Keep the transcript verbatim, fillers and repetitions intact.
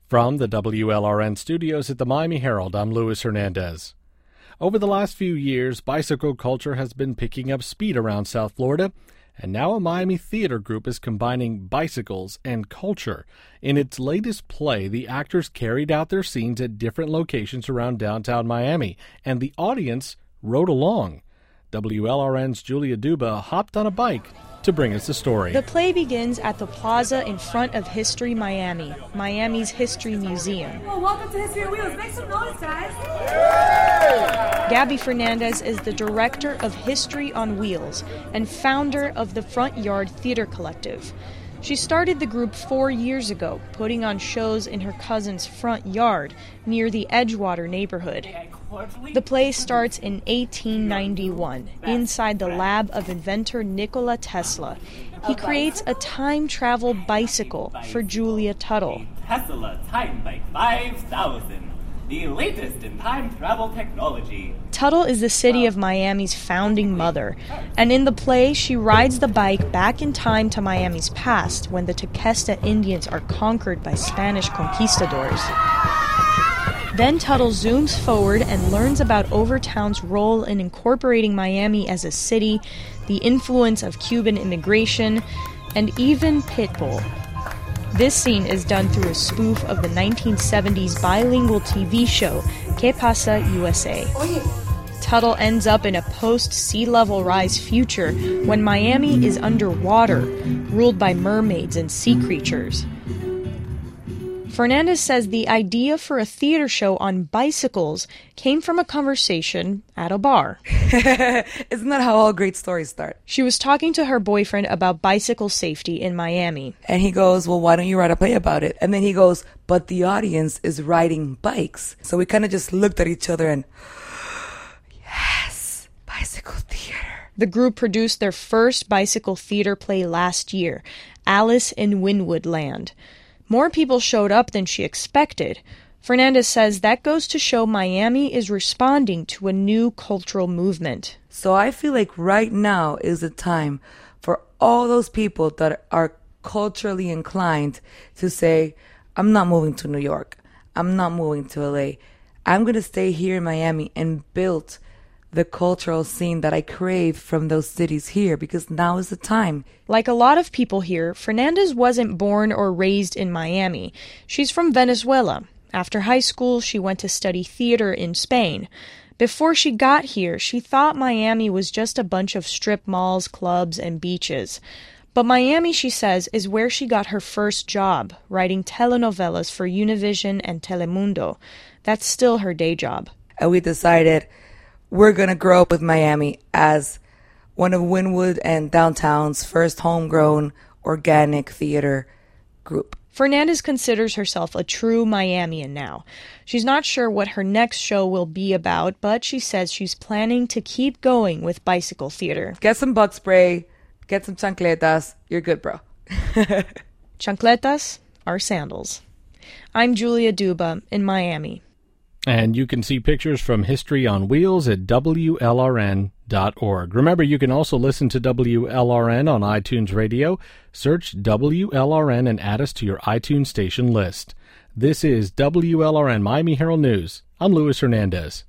From the W L R N studios at the Miami Herald, I'm Luis Hernandez. Over the last few years, bicycle culture has been picking up speed around South Florida, and now a Miami theater group is combining bicycles and culture. In its latest play, the actors carried out their scenes at different locations around downtown Miami, and the audience rode along. W L R N's Julia Duba hopped on a bike to bring us the story. The play begins at the plaza in front of History Miami, Miami's history museum. Well, welcome to History on Wheels. Make some noise, guys. Gabby Fernandez is the director of History on Wheels and founder of the Front Yard Theater Collective. She started the group four years ago, putting on shows in her cousin's front yard near the Edgewater neighborhood. The play starts in eighteen ninety-one, inside the lab of inventor Nikola Tesla. He creates a time travel bicycle for Julia Tuttle. Tesla Time Bike five thousand, the latest in time travel technology. Tuttle is the city of Miami's founding mother, and in the play, she rides the bike back in time to Miami's past when the Tequesta Indians are conquered by Spanish conquistadors. Then Tuttle zooms forward and learns about Overtown's role in incorporating Miami as a city, the influence of Cuban immigration, and even Pitbull. This scene is done through a spoof of the nineteen seventies bilingual T V show, Que Pasa U S A. Tuttle ends up in a post-sea level rise future when Miami is underwater, ruled by mermaids and sea creatures. Fernandez says the idea for a theater show on bicycles came from a conversation at a bar. Isn't that how all great stories start? She was talking to her boyfriend about bicycle safety in Miami. And he goes, well, why don't you write a play about it? And then he goes, but the audience is riding bikes. So we kind of just looked at each other and, yes, bicycle theater. The group produced their first bicycle theater play last year, Alice in Wynwood Land. More people showed up than she expected. Fernandez says that goes to show Miami is responding to a new cultural movement. So I feel like right now is the time for all those people that are culturally inclined to say, I'm not moving to New York. I'm not moving to L A. I'm going to stay here in Miami and build the cultural scene that I crave from those cities here, because now is the time. Like a lot of people here, Fernandez wasn't born or raised in Miami. She's from Venezuela. After high school, she went to study theater in Spain. Before she got here, she thought Miami was just a bunch of strip malls, clubs, and beaches. But Miami, she says, is where she got her first job, writing telenovelas for Univision and Telemundo. That's still her day job. And we decided we're going to grow up with Miami as one of Wynwood and Downtown's first homegrown organic theater group. Fernandez considers herself a true Miamian now. She's not sure what her next show will be about, but she says she's planning to keep going with bicycle theater. Get some bug spray, get some chancletas, you're good, bro. Chancletas are sandals. I'm Julia Duba in Miami. And you can see pictures from History on Wheels at W L R N dot org. Remember, you can also listen to W L R N on iTunes Radio. Search W L R N and add us to your iTunes station list. This is W L R N Miami Herald News. I'm Luis Hernandez.